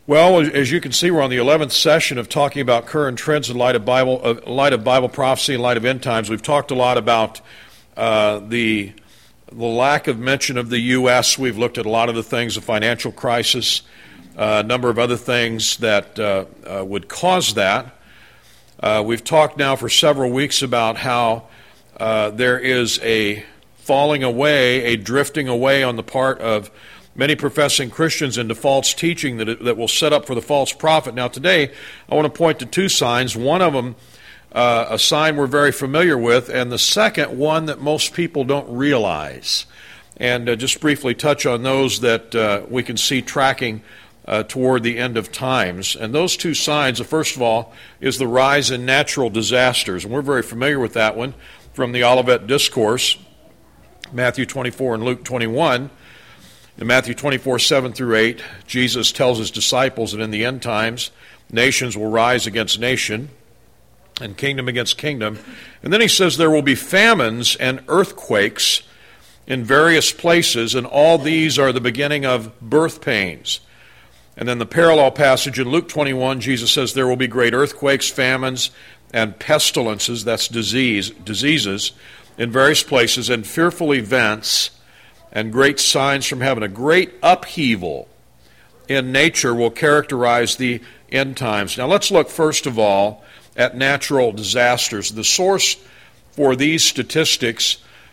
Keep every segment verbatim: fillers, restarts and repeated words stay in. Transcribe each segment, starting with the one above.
Well, as you can see, we're on the eleventh session of talking about current trends in light of Bible, uh, light of Bible prophecy, in light of end times. We've talked a lot about uh, the the lack of mention of the U S We've looked at a lot of the things, the financial crisis, uh, a number of other things that uh, uh, would cause that. Uh, we've talked now for several weeks about how uh, there is a falling away, a drifting away on the part of many professing Christians into false teaching that, that will set up for the false prophet. Now today, I want to point to two signs. One of them, uh, a sign we're very familiar with, and the second, one that most people don't realize. And uh, just briefly touch on those that uh, we can see tracking uh, toward the end of times. And those two signs, first of all, is the rise in natural disasters. And we're very familiar with that one from the Olivet Discourse, Matthew twenty-four and Luke twenty-one. In Matthew twenty-four, seven through eight, Jesus tells his disciples that in the end times, nations will rise against nation and kingdom against kingdom. And then he says there will be famines and earthquakes in various places, and all these are the beginning of birth pains. And then the parallel passage in Luke twenty-one, Jesus says there will be great earthquakes, famines, and pestilences, that's disease, diseases, in various places, and fearful events and great signs from heaven. A great upheaval in nature will characterize the end times. Now let's look first of all at natural disasters. The source for these statistics,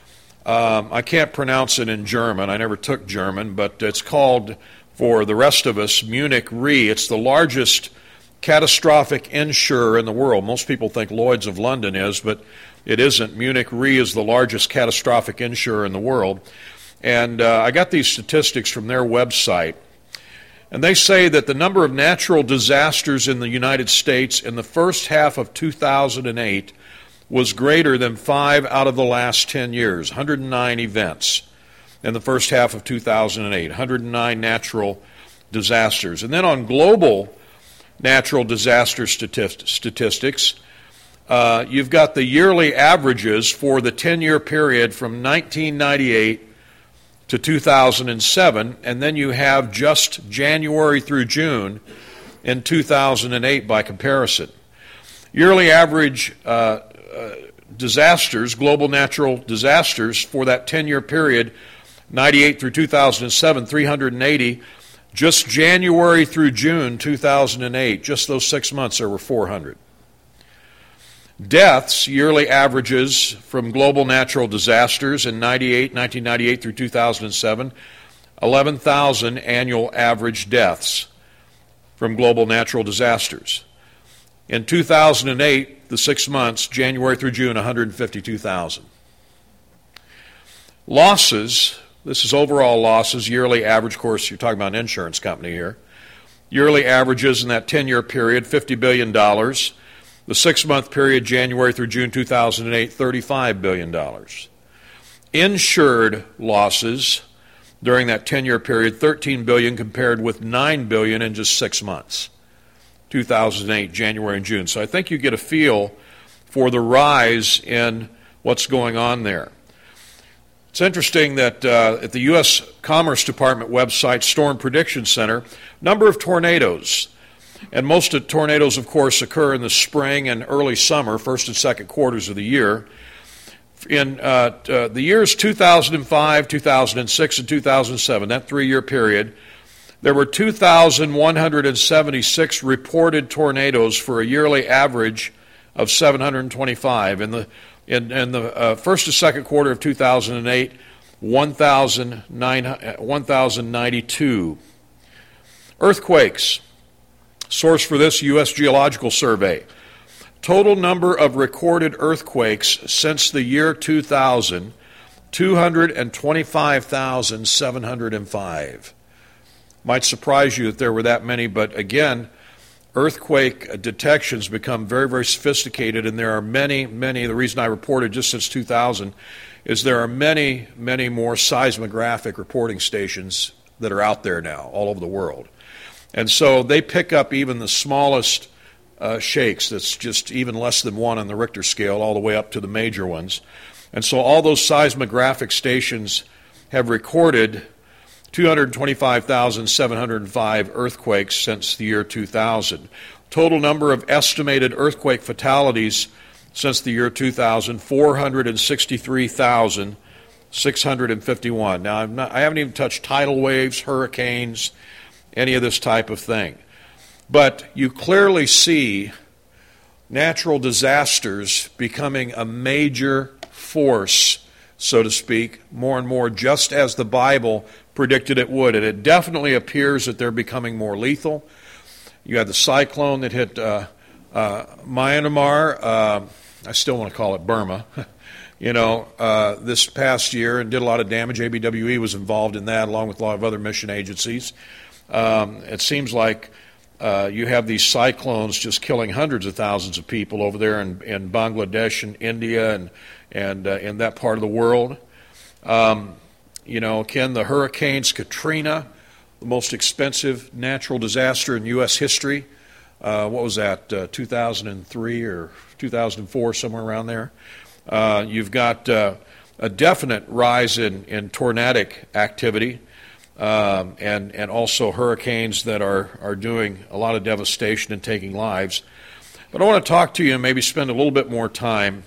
um, I can't pronounce it in German. I never took German, but it's called, for the rest of us, Munich Re. It's the largest catastrophic insurer in the world. Most people think Lloyd's of London is, but it isn't. Munich Re is the largest catastrophic insurer in the world. And uh, I got these statistics from their website. And they say that the number of natural disasters in the United States in the first half of two thousand eight was greater than five out of the last ten years, one hundred nine events in the first half of two thousand eight, one hundred nine natural disasters. And then on global natural disaster statist- statistics, uh, you've got the yearly averages for the ten-year period from nineteen ninety-eight to two thousand seven, and then you have just January through June in two thousand eight by comparison. Yearly average uh, uh, disasters, global natural disasters for that ten-year period, ninety-eight through two thousand seven, three hundred eighty. Just January through June two thousand eight, just those six months, there were four hundred. Deaths, yearly averages from global natural disasters in ninety-eight, nineteen ninety-eight through two thousand seven, eleven thousand annual average deaths from global natural disasters. In two thousand eight, the six months, January through June, one hundred fifty-two thousand. Losses, this is overall losses, yearly average, of course, you're talking about an insurance company here. Yearly averages in that ten-year period, fifty billion dollars. The six-month period, January through June two thousand eight, thirty-five billion dollars. Insured losses during that ten-year period, thirteen billion dollars compared with nine billion dollars in just six months, two thousand eight, January and June. So I think you get a feel for the rise in what's going on there. It's interesting that uh, at the U S Commerce Department website, Storm Prediction Center, number of tornadoes. And most of tornadoes, of course, occur in the spring and early summer, first and second quarters of the year. In uh, uh, the years two thousand five, two thousand six, and two thousand seven, that three-year period, there were two thousand one hundred seventy-six reported tornadoes for a yearly average of seven hundred twenty-five. In the in, in the uh, first and second quarter of two thousand eight, one thousand ninety-two. Earthquakes. Source for this, U S Geological Survey. Total number of recorded earthquakes since the year two thousand, two hundred twenty-five thousand seven hundred five. Might surprise you that there were that many, but again, earthquake detections become very, very sophisticated, and there are many, many, the reason I reported just since two thousand is there are many, many more seismographic reporting stations that are out there now all over the world. And so they pick up even the smallest uh, shakes, that's just even less than one on the Richter scale, all the way up to the major ones. And so all those seismographic stations have recorded two hundred twenty-five thousand seven hundred five earthquakes since the year two thousand. Total number of estimated earthquake fatalities since the year two thousand, four hundred sixty-three thousand six hundred fifty-one. Now, I'm not, I haven't even touched tidal waves, hurricanes, any of this type of thing. But you clearly see natural disasters becoming a major force, so to speak, more and more, just as the Bible predicted it would. And it definitely appears that they're becoming more lethal. You had the cyclone that hit uh, uh, Myanmar. Uh, I still want to call it Burma. you know, uh, this past year and did a lot of damage. A B W E was involved in that, along with a lot of other mission agencies. Um, it seems like uh, you have these cyclones just killing hundreds of thousands of people over there in, in Bangladesh and India and and uh, in that part of the world. Um, you know, Ken, the hurricanes, Katrina, the most expensive natural disaster in U S history. Uh, what was that, uh, two thousand three or two thousand four, somewhere around there? Uh, you've got uh, a definite rise in, in tornadic activity. Um, and, and also hurricanes that are, are doing a lot of devastation and taking lives. But I want to talk to you and maybe spend a little bit more time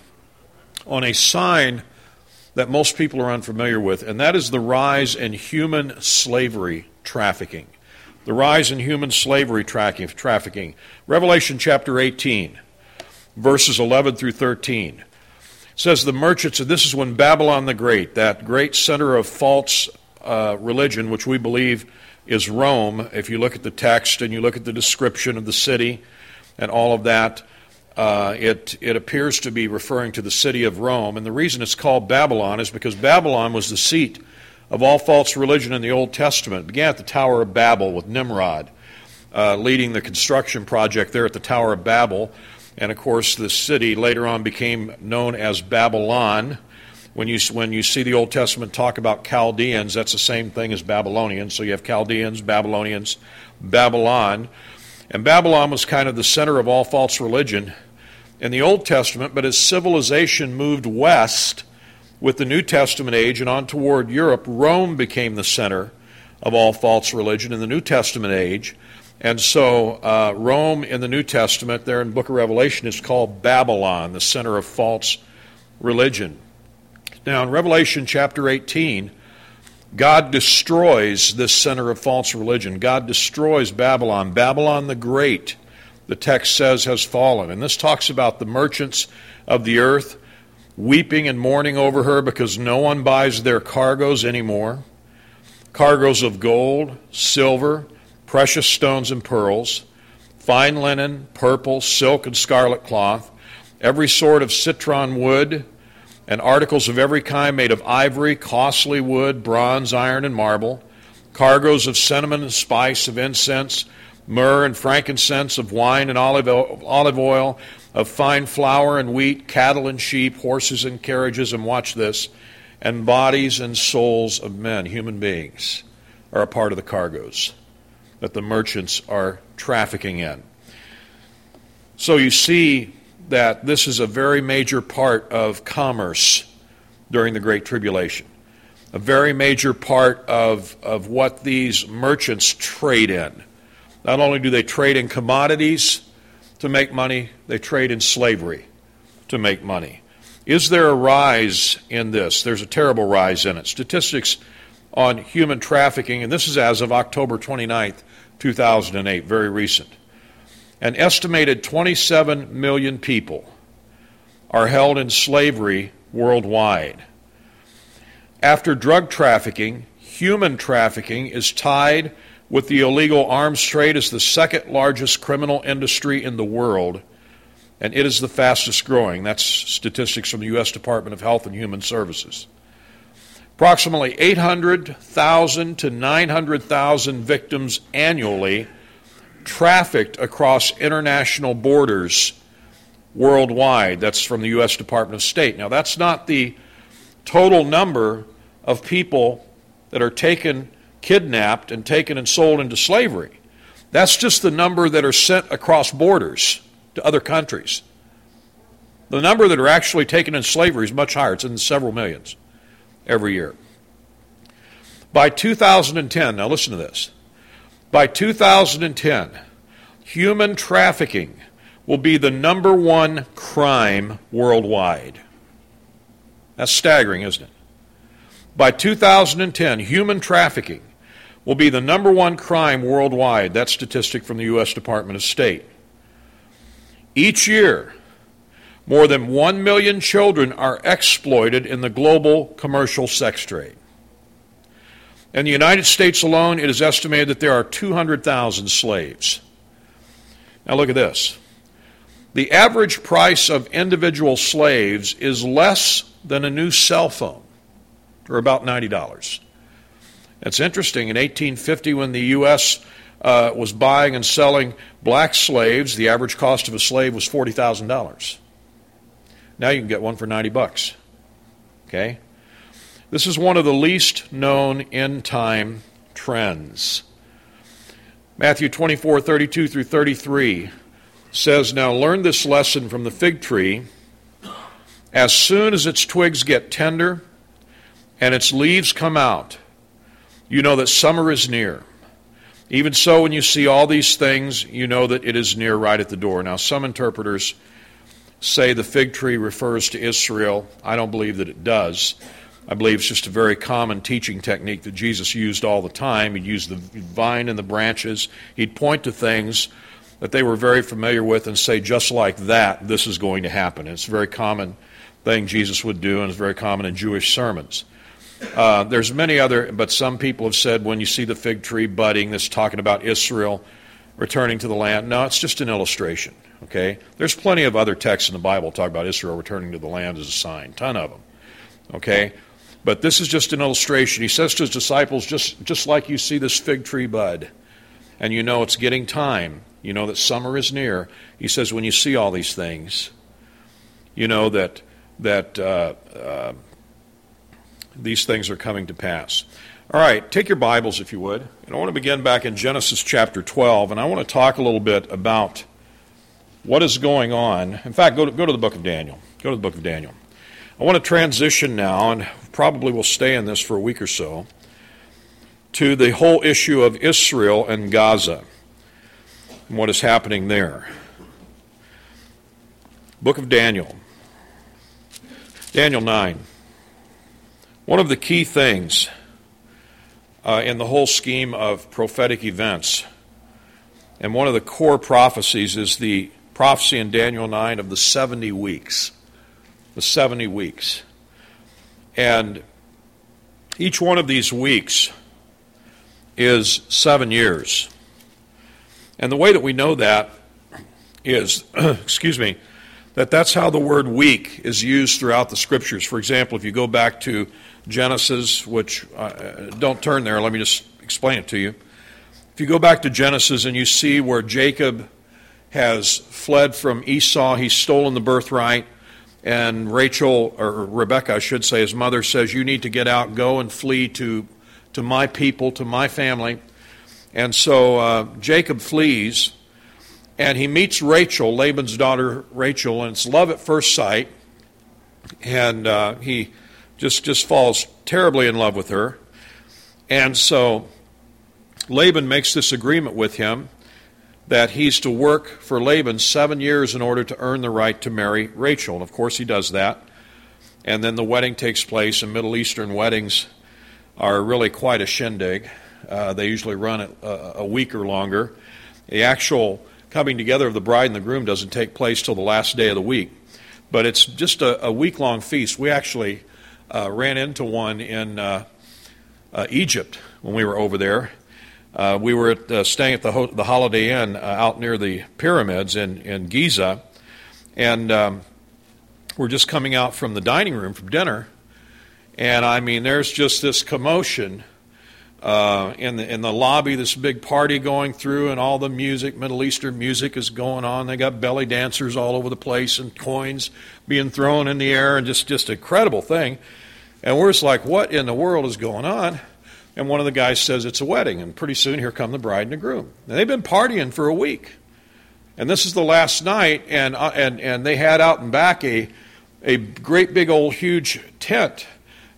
on a sign that most people are unfamiliar with, and that is the rise in human slavery trafficking. The rise in human slavery trafficking. Revelation chapter eighteen, verses eleven through thirteen. It says the merchants, and this is when Babylon the Great, that great center of false Uh, religion, which we believe is Rome, if you look at the text and you look at the description of the city and all of that, uh, it, it appears to be referring to the city of Rome. And the reason it's called Babylon is because Babylon was the seat of all false religion in the Old Testament. It began at the Tower of Babel with Nimrod uh, leading the construction project there at the Tower of Babel. And of course, the city later on became known as Babylon. When you, when you see the Old Testament talk about Chaldeans, that's the same thing as Babylonians. So you have Chaldeans, Babylonians, Babylon. And Babylon was kind of the center of all false religion in the Old Testament, but as civilization moved west with the New Testament age and on toward Europe, Rome became the center of all false religion in the New Testament age. And so uh, Rome in the New Testament, there in the book of Revelation, is called Babylon, the center of false religion. Now, in Revelation chapter eighteen, God destroys this center of false religion. God destroys Babylon. Babylon the Great, the text says, has fallen. And this talks about the merchants of the earth weeping and mourning over her because no one buys their cargoes anymore. Cargoes of gold, silver, precious stones and pearls, fine linen, purple, silk, and scarlet cloth, every sort of citron wood, and articles of every kind made of ivory, costly wood, bronze, iron, and marble, cargoes of cinnamon and spice, of incense, myrrh and frankincense, of wine and olive oil, of fine flour and wheat, cattle and sheep, horses and carriages, and watch this, and bodies and souls of men, human beings, are a part of the cargoes that the merchants are trafficking in. So you see that this is a very major part of commerce during the Great Tribulation. A very major part of, of what these merchants trade in. Not only do they trade in commodities to make money, they trade in slavery to make money. Is there a rise in this? There's a terrible rise in it. Statistics on human trafficking, and this is as of October twenty-ninth, two thousand eight, very recent. An estimated twenty-seven million people are held in slavery worldwide. After drug trafficking, human trafficking is tied with the illegal arms trade as the second largest criminal industry in the world, and it is the fastest growing. That's statistics from the U S Department of Health and Human Services. Approximately eight hundred thousand to nine hundred thousand victims annually trafficked across international borders worldwide. That's from the U S Department of State. Now, that's not the total number of people that are taken, kidnapped, and taken and sold into slavery. That's just the number that are sent across borders to other countries. The number that are actually taken in slavery is much higher. It's in several millions every year. By two thousand ten, now listen to this. By two thousand ten, human trafficking will be the number one crime worldwide. That's staggering, isn't it? By two thousand ten, human trafficking will be the number one crime worldwide. That statistic from the U S Department of State. Each year, more than one million children are exploited in the global commercial sex trade. In the United States alone, it is estimated that there are two hundred thousand slaves. Now look at this. The average price of individual slaves is less than a new cell phone, or about ninety dollars. It's interesting. In eighteen fifty, when the U S uh, was buying and selling black slaves, the average cost of a slave was forty thousand dollars. Now you can get one for ninety bucks. Okay? This is one of the least known end-time trends. Matthew twenty-four, thirty-two through thirty-three says, "Now learn this lesson from the fig tree. As soon as its twigs get tender and its leaves come out, you know that summer is near. Even so, when you see all these things, you know that it is near, right at the door." Now, some interpreters say the fig tree refers to Israel. I don't believe that it does. I believe it's just a very common teaching technique that Jesus used all the time. He'd use the vine and the branches. He'd point to things that they were very familiar with and say, just like that, this is going to happen. It's a very common thing Jesus would do, and it's very common in Jewish sermons. Uh, there's many other, but some people have said when you see the fig tree budding, this is talking about Israel returning to the land. No, it's just an illustration, okay? There's plenty of other texts in the Bible talk about Israel returning to the land as a sign, ton of them, okay? But this is just an illustration. He says to his disciples, just, just like you see this fig tree bud, and you know it's getting time, you know that summer is near. He says when you see all these things, you know that that uh, uh, these things are coming to pass. All right, take your Bibles if you would. And I want to begin back in Genesis chapter twelve, and I want to talk a little bit about what is going on. In fact, go to, go to the book of Daniel. Go to the book of Daniel. I want to transition now, and probably will stay in this for a week or so, to the whole issue of Israel and Gaza and what is happening there. Book of Daniel. Daniel nine. One of the key things uh, in the whole scheme of prophetic events, and one of the core prophecies, is the prophecy in Daniel nine of the seventy weeks. The seventy weeks. And each one of these weeks is seven years. And the way that we know that is, excuse me, that that's how the word week is used throughout the Scriptures. For example, if you go back to Genesis, which, uh, don't turn there, let me just explain it to you. If you go back to Genesis and you see where Jacob has fled from Esau, he's stolen the birthright, and Rachel, or Rebekah, I should say, his mother says, you need to get out, go and flee to, to my people, to my family. And so uh, Jacob flees, and he meets Rachel, Laban's daughter Rachel, and it's love at first sight. And uh, he just, just falls terribly in love with her. And so Laban makes this agreement with him that he's to work for Laban seven years in order to earn the right to marry Rachel. And of course he does that. And then the wedding takes place, and Middle Eastern weddings are really quite a shindig. Uh, they usually run a, a week or longer. The actual coming together of the bride and the groom doesn't take place till the last day of the week. But it's just a, a week-long feast. We actually uh, ran into one in uh, uh, Egypt when we were over there. Uh, we were at, uh, staying at the, Ho- the Holiday Inn uh, out near the pyramids in, in Giza, and um, we're just coming out from the dining room from dinner, and I mean, there's just this commotion uh, in the in the lobby, this big party going through, and all the music, Middle Eastern music, is going on. They got belly dancers all over the place, and coins being thrown in the air, and just just an incredible thing. And we're just like, what in the world is going on? And one of the guys says it's a wedding, and pretty soon here come the bride and the groom. And they've been partying for a week, and this is the last night, and uh, and and they had out and back a a great big old huge tent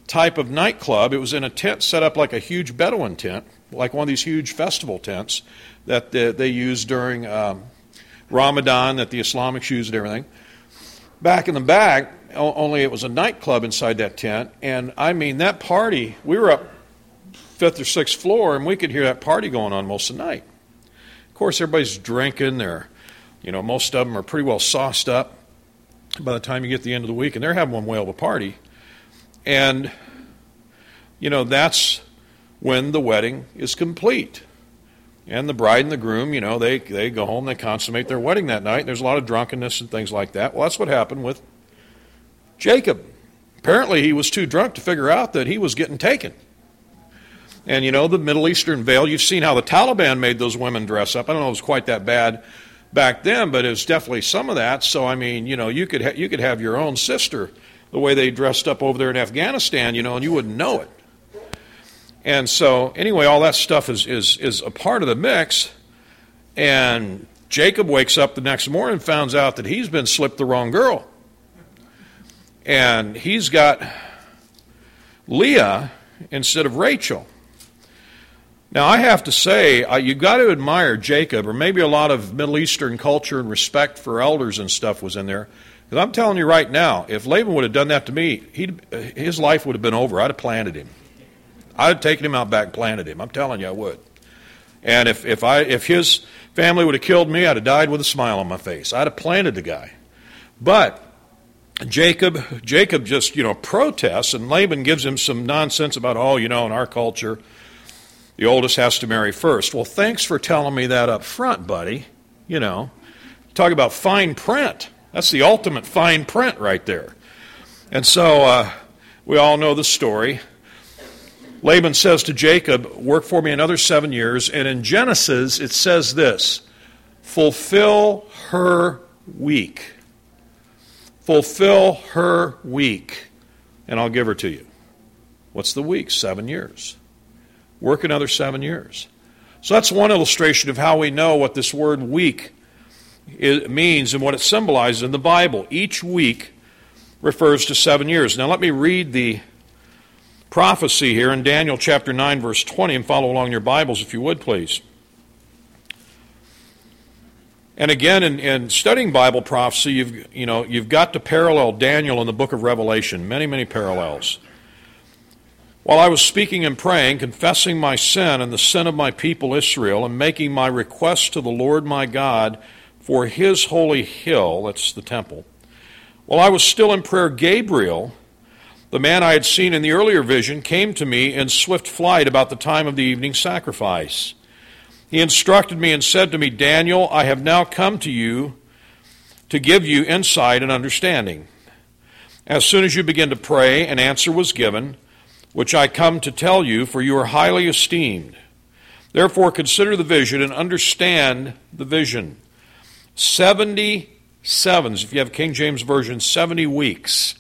type of nightclub. It was in a tent set up like a huge Bedouin tent, like one of these huge festival tents that they, they use during um, Ramadan, that the Islamics use and everything. Back in the back, only it was a nightclub inside that tent, and I mean, that party, we were up fifth or sixth floor, and we could hear that party going on most of the night. Of course, everybody's drinking. They're, you know, most of them are pretty well sauced up by the time you get to the end of the week, and they're having one whale of a party. And, you know, that's when the wedding is complete. And the bride and the groom, you know, they, they go home, they consummate their wedding that night. There's a lot of drunkenness and things like that. Well, that's what happened with Jacob. Apparently, he was too drunk to figure out that he was getting taken. And, you know, the Middle Eastern veil, you've seen how the Taliban made those women dress up. I don't know if it was quite that bad back then, but it was definitely some of that. So, I mean, you know, you could ha- you could have your own sister the way they dressed up over there in Afghanistan, you know, and you wouldn't know it. And so, anyway, all that stuff is, is, is a part of the mix. And Jacob wakes up the next morning and finds out that he's been slipped the wrong girl. And he's got Leah instead of Rachel. Now, I have to say, uh, you've got to admire Jacob, or maybe a lot of Middle Eastern culture and respect for elders and stuff was in there. Because I'm telling you right now, if Laban would have done that to me, he'd, his life would have been over. I'd have planted him. I'd have taken him out back and planted him. I'm telling you, I would. And if, if, I, if his family would have killed me, I'd have died with a smile on my face. I'd have planted the guy. But Jacob, Jacob just, you know, protests, and Laban gives him some nonsense about, oh, you know, in our culture, the oldest has to marry first. Well, thanks for telling me that up front, buddy. You know, talk about fine print. That's the ultimate fine print right there. And so uh, we all know the story. Laban says to Jacob, work for me another seven years. And in Genesis, it says this, fulfill her week. Fulfill her week, and I'll give her to you. What's the week? Seven years. Work another seven years. So that's one illustration of how we know what this word week it means and what it symbolizes in the Bible. Each week refers to seven years. Now let me read the prophecy here in Daniel chapter nine, verse twenty, and follow along in your Bibles if you would, please. And again, in, in studying Bible prophecy, you've, you know, you've got to parallel Daniel in the book of Revelation. Many, many parallels. While I was speaking and praying, confessing my sin and the sin of my people Israel, and making my request to the Lord my God for his holy hill, that's the temple, while I was still in prayer, Gabriel, the man I had seen in the earlier vision, came to me in swift flight about the time of the evening sacrifice. He instructed me and said to me, Daniel, I have now come to you to give you insight and understanding. As soon as you begin to pray, an answer was given, which I come to tell you, for you are highly esteemed. Therefore consider the vision and understand the vision. Seventy sevens, if you have a King James Version, seventy weeks.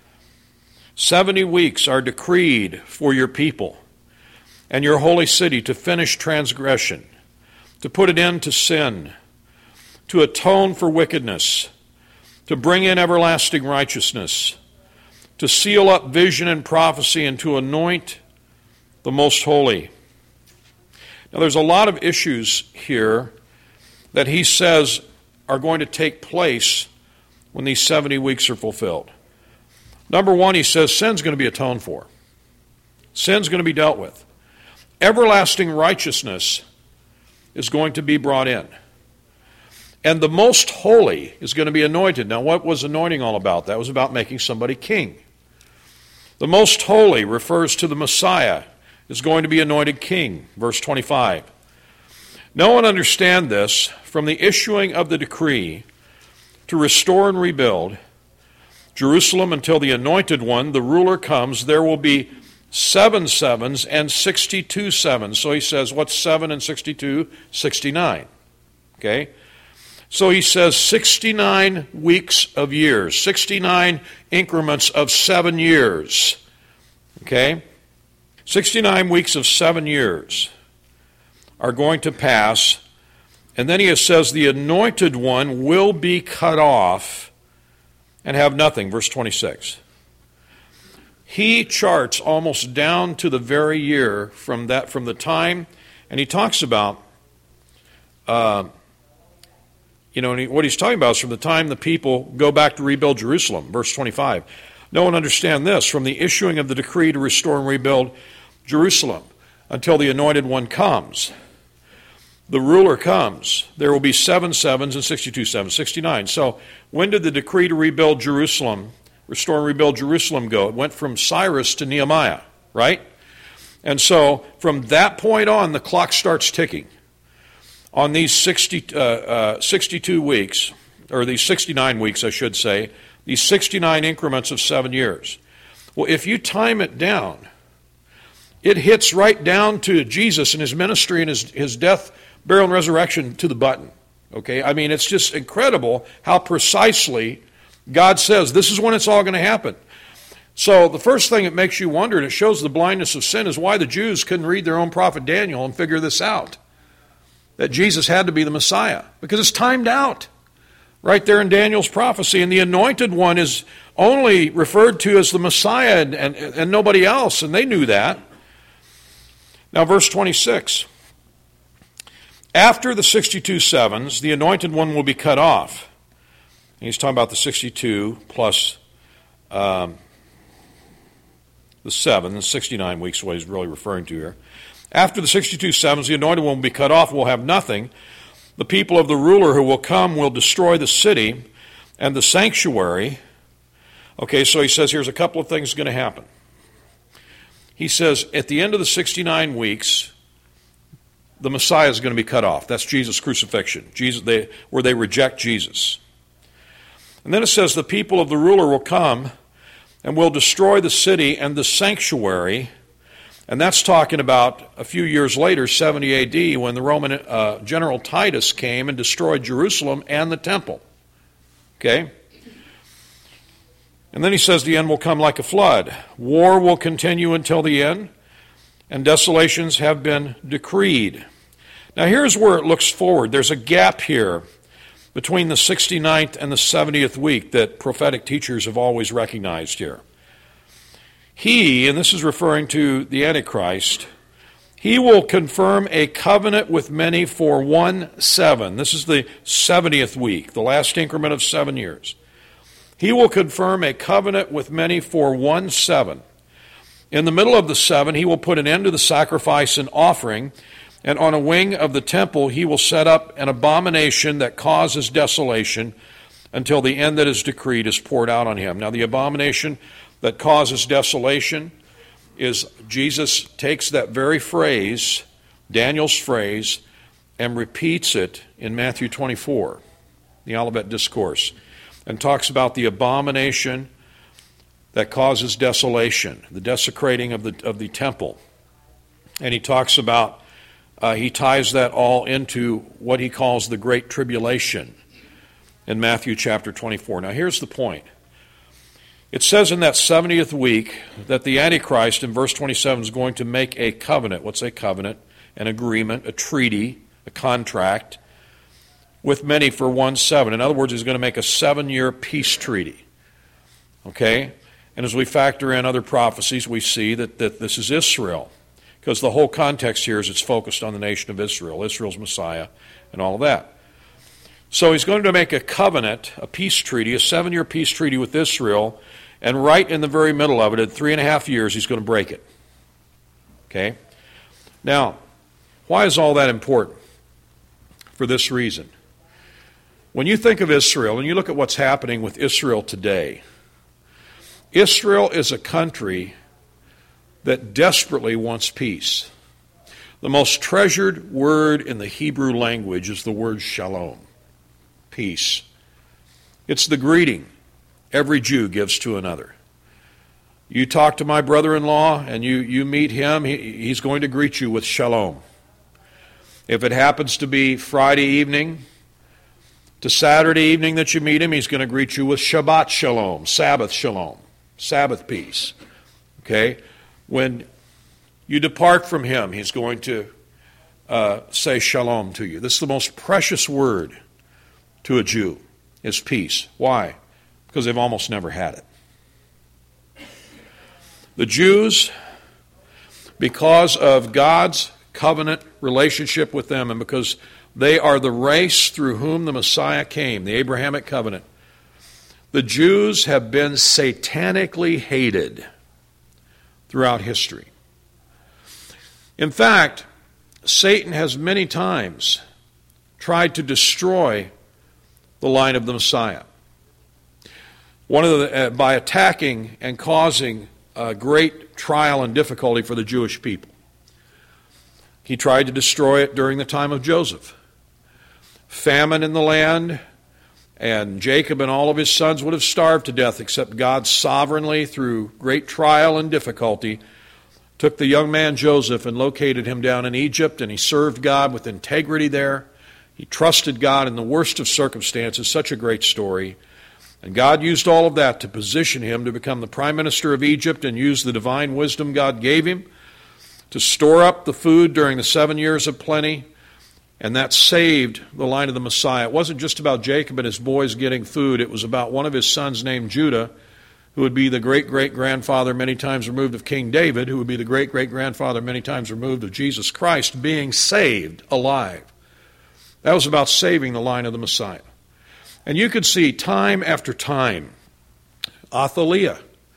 Seventy weeks are decreed for your people and your holy city to finish transgression, to put an end to sin, to atone for wickedness, to bring in everlasting righteousness, to seal up vision and prophecy, and to anoint the most holy. Now there's a lot of issues here that he says are going to take place when these seventy weeks are fulfilled. Number one, he says sin's going to be atoned for. Sin's going to be dealt with. Everlasting righteousness is going to be brought in. And the most holy is going to be anointed. Now, what was anointing all about? That was about making somebody king. The most holy refers to the Messiah is going to be anointed king. Verse twenty-five. No one understand this, from the issuing of the decree to restore and rebuild Jerusalem until the anointed one, the ruler, comes, there will be seven sevens and sixty-two sevens. So he says, what's seven and sixty-two? sixty-nine. Okay? So he says sixty-nine weeks of years, sixty-nine increments of seven years. Okay? sixty-nine weeks of seven years are going to pass, and then he says the anointed one will be cut off and have nothing. Verse twenty-six. he charts almost down to the very year from that, from the time, and he talks about, uh, you know, and he, what he's talking about is from the time the people go back to rebuild Jerusalem, verse twenty-five. No one understand this, from the issuing of the decree to restore and rebuild Jerusalem until the Anointed One comes. The ruler comes. There will be seven sevens and sixty-two sevens, sixty-nine. So when did the decree to rebuild Jerusalem, restore and rebuild Jerusalem go? It went from Cyrus to Nehemiah, right? And so from that point on, the clock starts ticking. On these sixty, uh, uh, sixty-two weeks, or these sixty-nine weeks, I should say, these sixty-nine increments of seven years. Well, if you time it down, it hits right down to Jesus and his ministry and his, his death, burial, and resurrection to the button. Okay? I mean, it's just incredible how precisely God says this is when it's all going to happen. So the first thing that makes you wonder, and it shows the blindness of sin, is why the Jews couldn't read their own prophet Daniel and figure this out. That Jesus had to be the Messiah. Because it's timed out. Right there in Daniel's prophecy. And the Anointed One is only referred to as the Messiah and, and, and nobody else. And they knew that. Now verse twenty-six. After the sixty-two sevens, the Anointed One will be cut off. And he's talking about the sixty-two plus um, the seven, the sixty-nine weeks is what he's really referring to here. After the sixty-two sevens, the Anointed One will be cut off, will have nothing. The people of the ruler who will come will destroy the city and the sanctuary. Okay, so he says here's a couple of things going to happen. He says at the end of the sixty-nine weeks, the Messiah is going to be cut off. That's Jesus' crucifixion, Jesus, they, where they reject Jesus. And then it says the people of the ruler will come and will destroy the city and the sanctuary. And that's talking about a few years later, seventy A D, when the Roman uh, general Titus came and destroyed Jerusalem and the temple. Okay? And then he says the end will come like a flood. War will continue until the end, and desolations have been decreed. Now here's where it looks forward. There's a gap here between the sixty-ninth and the seventieth week that prophetic teachers have always recognized here. He, and this is referring to the Antichrist, he will confirm a covenant with many for one seven. This is the seventieth week, the last increment of seven years. He will confirm a covenant with many for one seven. In the middle of the seven, he will put an end to the sacrifice and offering, and on a wing of the temple he will set up an abomination that causes desolation until the end that is decreed is poured out on him. Now the abomination that causes desolation is Jesus takes that very phrase, Daniel's phrase, and repeats it in Matthew twenty-four, the Olivet Discourse, and talks about the abomination that causes desolation, the desecrating of the of the temple. And he talks about, uh, he ties that all into what he calls the Great Tribulation in Matthew chapter twenty-four. Now here's the point. It says in that seventieth week that the Antichrist in verse twenty-seven is going to make a covenant. What's a covenant? An agreement, a treaty, a contract with many for one seven. In other words, he's going to make a seven-year peace treaty. Okay? And as we factor in other prophecies, we see that, that this is Israel. Because the whole context here is it's focused on the nation of Israel, Israel's Messiah, and all of that. So he's going to make a covenant, a peace treaty, a seven-year peace treaty with Israel, and right in the very middle of it, at three and a half years, he's going to break it. Okay? Now, why is all that important? For this reason. When you think of Israel, and you look at what's happening with Israel today, Israel is a country that desperately wants peace. The most treasured word in the Hebrew language is the word shalom. Peace. It's the greeting every Jew gives to another. You talk to my brother-in-law and you, you meet him, he, he's going to greet you with shalom. If it happens to be Friday evening to Saturday evening that you meet him, he's going to greet you with Shabbat shalom, Sabbath shalom, Sabbath peace. Okay? When you depart from him, he's going to uh, say shalom to you. This is the most precious word to a Jew, is peace. Why? Because they've almost never had it. The Jews, because of God's covenant relationship with them and because they are the race through whom the Messiah came, the Abrahamic covenant, the Jews have been satanically hated throughout history. In fact, Satan has many times tried to destroy the line of the Messiah. One of the, uh, by attacking and causing a great trial and difficulty for the Jewish people. He tried to destroy it during the time of Joseph. Famine in the land, and Jacob and all of his sons would have starved to death, except God sovereignly, through great trial and difficulty, took the young man Joseph and located him down in Egypt, and he served God with integrity there. He trusted God in the worst of circumstances. Such a great story. And God used all of that to position him to become the prime minister of Egypt and use the divine wisdom God gave him to store up the food during the seven years of plenty. And that saved the line of the Messiah. It wasn't just about Jacob and his boys getting food. It was about one of his sons named Judah, who would be the great-great-grandfather many times removed of King David, who would be the great-great-grandfather many times removed of Jesus Christ, being saved alive. That was about saving the line of the Messiah. And you could see time after time, Athaliah,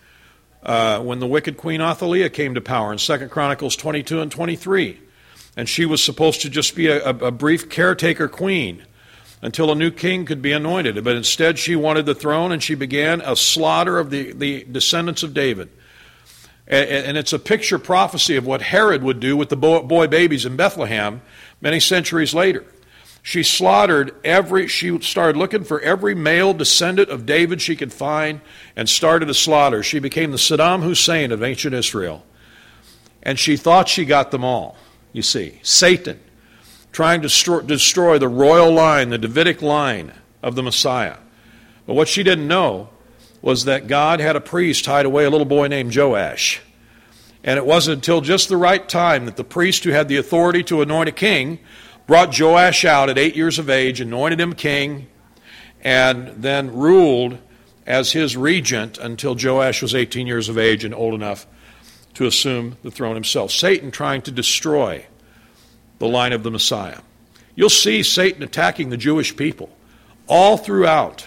uh, when the wicked queen Athaliah came to power in Second Chronicles twenty-two and twenty-three, and she was supposed to just be a, a brief caretaker queen until a new king could be anointed. But instead she wanted the throne, and she began a slaughter of the, the descendants of David. And, and it's a picture prophecy of what Herod would do with the boy babies in Bethlehem many centuries later. She slaughtered every, she started looking for every male descendant of David she could find and started a slaughter. She became the Saddam Hussein of ancient Israel. And she thought she got them all, you see. Satan, trying to destroy, destroy the royal line, the Davidic line of the Messiah. But what she didn't know was that God had a priest hide away a little boy named Joash. And it wasn't until just the right time that the priest who had the authority to anoint a king brought Joash out at eight years of age, anointed him king, and then ruled as his regent until Joash was eighteen years of age and old enough to assume the throne himself. Satan trying to destroy the line of the Messiah. You'll see Satan attacking the Jewish people all throughout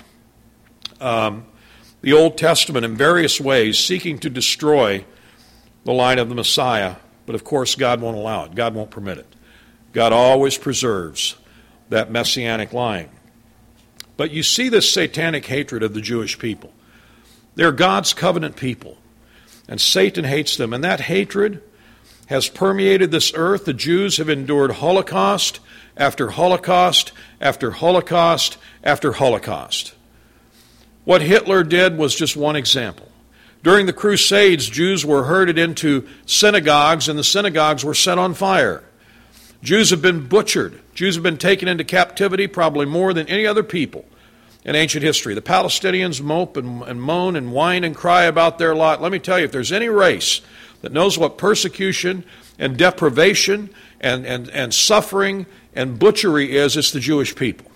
um, the Old Testament in various ways, seeking to destroy the line of the Messiah. But of course, God won't allow it. God won't permit it. God always preserves that messianic line. But you see this satanic hatred of the Jewish people. They're God's covenant people, and Satan hates them. And that hatred has permeated this earth. The Jews have endured Holocaust after Holocaust after Holocaust after Holocaust. What Hitler did was just one example. During the Crusades, Jews were herded into synagogues, and the synagogues were set on fire. Jews have been butchered. Jews have been taken into captivity probably more than any other people in ancient history. The Palestinians mope and, and moan and whine and cry about their lot. Let me tell you, if there's any race that knows what persecution and deprivation and, and, and suffering and butchery is, it's the Jewish people.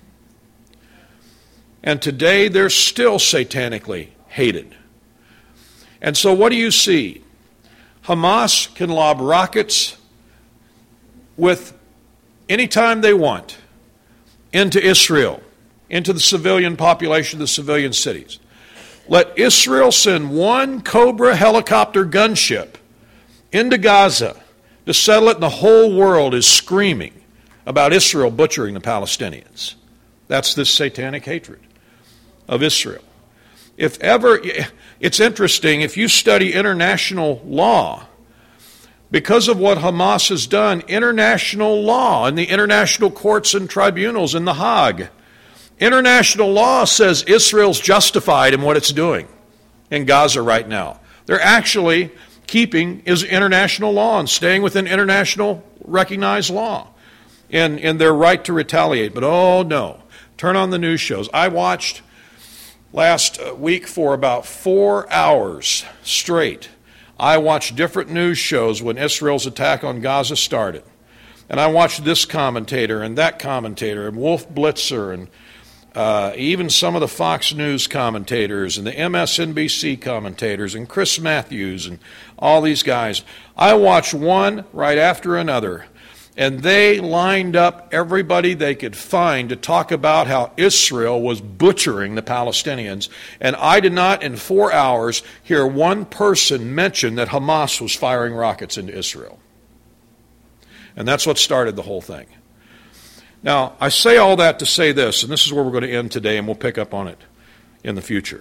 And today they're still satanically hated. And so what do you see? Hamas can lob rockets with any time they want into Israel, into the civilian population, the civilian cities. Let Israel send one Cobra helicopter gunship into Gaza to settle it, and the whole world is screaming about Israel butchering the Palestinians. That's this satanic hatred of Israel. If ever, it's interesting, if you study international law, because of what Hamas has done, international law and the international courts and tribunals in The Hague, international law says Israel's justified in what it's doing in Gaza right now. They're actually keeping is international law and staying within international recognized law in, in their right to retaliate. But oh no, turn on the news shows. I watched last week for about four hours straight. I watched different news shows when Israel's attack on Gaza started. And I watched this commentator and that commentator and Wolf Blitzer and uh, even some of the Fox News commentators and the M S N B C commentators and Chris Matthews and all these guys. I watched one right after another, and they lined up everybody they could find to talk about how Israel was butchering the Palestinians. And I did not, in four hours, hear one person mention that Hamas was firing rockets into Israel. And that's what started the whole thing. Now, I say all that to say this, and this is where we're going to end today, and we'll pick up on it in the future.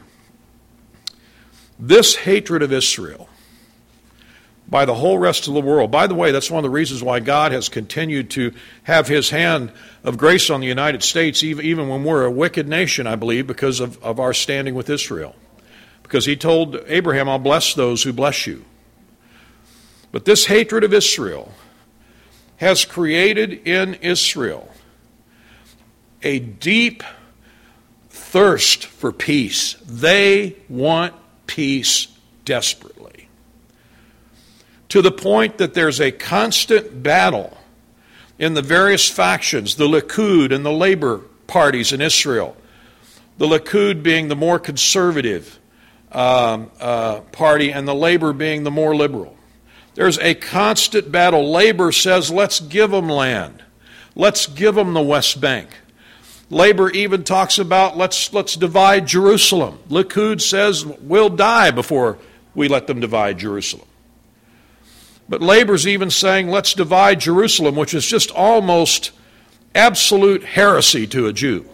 This hatred of Israel by the whole rest of the world. By the way, that's one of the reasons why God has continued to have his hand of grace on the United States, even, even when we're a wicked nation, I believe, because of, of our standing with Israel. Because he told Abraham, I'll bless those who bless you. But this hatred of Israel has created in Israel a deep thirst for peace. They want peace desperately, to the point that there's a constant battle in the various factions, the Likud and the labor parties in Israel. The Likud being the more conservative um, uh, party, and the labor being the more liberal. There's a constant battle. Labor says, let's give them land. Let's give them the West Bank. Labor even talks about, let's, let's divide Jerusalem. Likud says, we'll die before we let them divide Jerusalem. But Labor's even saying, let's divide Jerusalem, which is just almost absolute heresy to a Jew.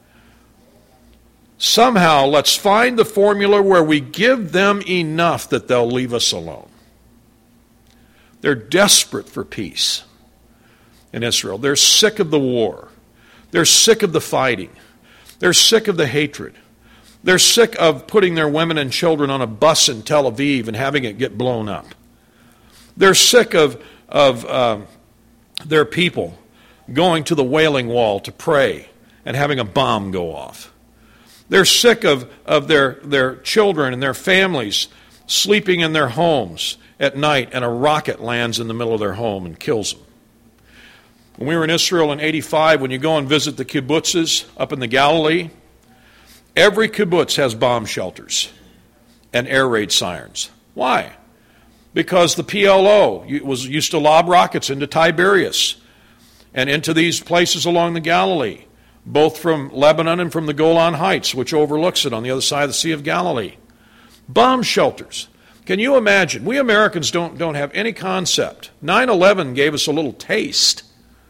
Somehow, let's find the formula where we give them enough that they'll leave us alone. They're desperate for peace in Israel. They're sick of the war. They're sick of the fighting. They're sick of the hatred. They're sick of putting their women and children on a bus in Tel Aviv and having it get blown up. They're sick of, of uh, their people going to the Wailing Wall to pray and having a bomb go off. They're sick of, of their, their children and their families sleeping in their homes at night and a rocket lands in the middle of their home and kills them. When we were in Israel in eighty-five, when you go and visit the kibbutzes up in the Galilee, every kibbutz has bomb shelters and air raid sirens. Why? Because the P L O was used to lob rockets into Tiberias and into these places along the Galilee, both from Lebanon and from the Golan Heights, which overlooks it on the other side of the Sea of Galilee. Bomb shelters. Can you imagine? We Americans don't, don't have any concept. nine eleven gave us a little taste.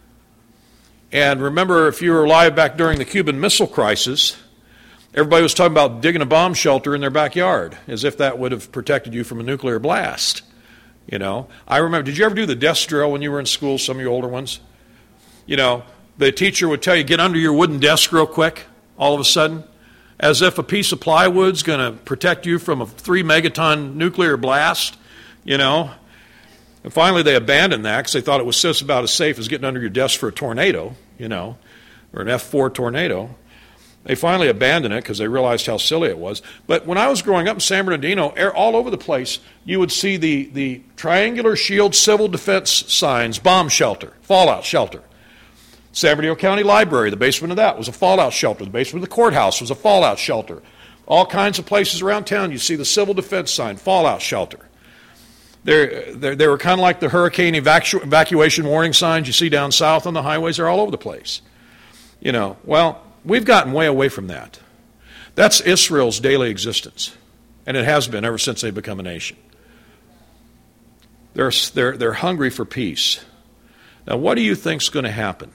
And remember, if you were alive back during the Cuban Missile Crisis, everybody was talking about digging a bomb shelter in their backyard, as if that would have protected you from a nuclear blast. You know, I remember, did you ever do the desk drill when you were in school, some of you older ones? You know, the teacher would tell you, get under your wooden desk real quick, all of a sudden, as if a piece of plywood's going to protect you from a three megaton nuclear blast, you know. And finally they abandoned that because they thought it was just about as safe as getting under your desk for a tornado, you know, or an F four tornado. They finally abandoned it because they realized how silly it was. But when I was growing up in San Bernardino, all over the place, you would see the, the triangular shield civil defense signs, bomb shelter, fallout shelter. San Bernardino County Library, the basement of that was a fallout shelter. The basement of the courthouse was a fallout shelter. All kinds of places around town, you see the civil defense sign, fallout shelter. They're, they're, they were kind of like the hurricane evacu- evacuation warning signs you see down south on the highways. They're all over the place. You know, well, we've gotten way away from that. That's Israel's daily existence, and it has been ever since they've become a nation. They're, they're, they're hungry for peace. Now, what do you think's going to happen?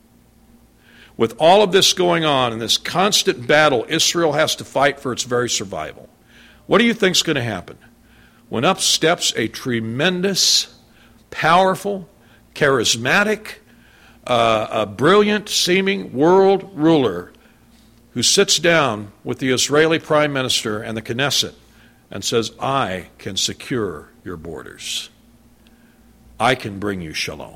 With all of this going on and this constant battle Israel has to fight for its very survival, what do you think's going to happen? When up steps a tremendous, powerful, charismatic, uh, a brilliant seeming world ruler who sits down with the Israeli prime minister and the Knesset and says, I can secure your borders. I can bring you shalom.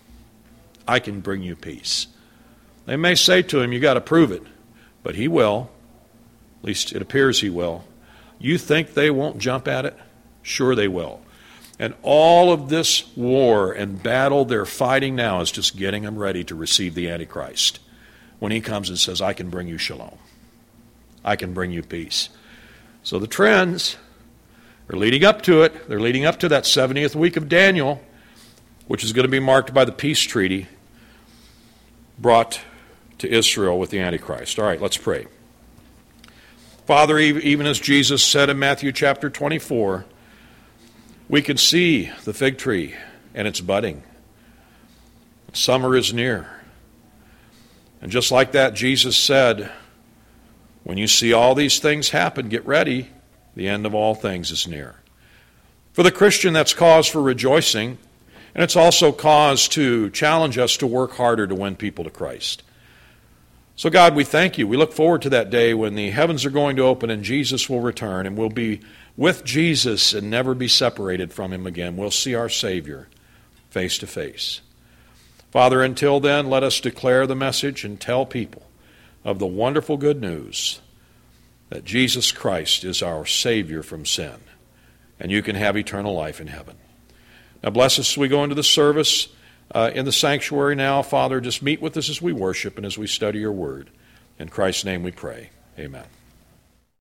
I can bring you peace. They may say to him, you got to prove it, but he will. At least it appears he will. You think they won't jump at it? Sure they will. And all of this war and battle they're fighting now is just getting them ready to receive the Antichrist. when he comes and says, I can bring you shalom. I can bring you peace. So the trends are leading up to it. They're leading up to that seventieth week of Daniel, which is going to be marked by the peace treaty brought to Israel with the Antichrist. All right, let's pray. Father, even as Jesus said in Matthew chapter twenty-four, we can see the fig tree and it's budding. Summer is near. And just like that, Jesus said, when you see all these things happen, get ready. The end of all things is near. For the Christian, that's cause for rejoicing, and it's also cause to challenge us to work harder to win people to Christ. So God, we thank you. We look forward to that day when the heavens are going to open and Jesus will return, and we'll be with Jesus and never be separated from him again. We'll see our Savior face to face. Father, until then, let us declare the message and tell people of the wonderful good news that Jesus Christ is our Savior from sin, and you can have eternal life in heaven. Now bless us as we go into the service uh, in the sanctuary now. Father, just meet with us as we worship and as we study your word. In Christ's name we pray. Amen.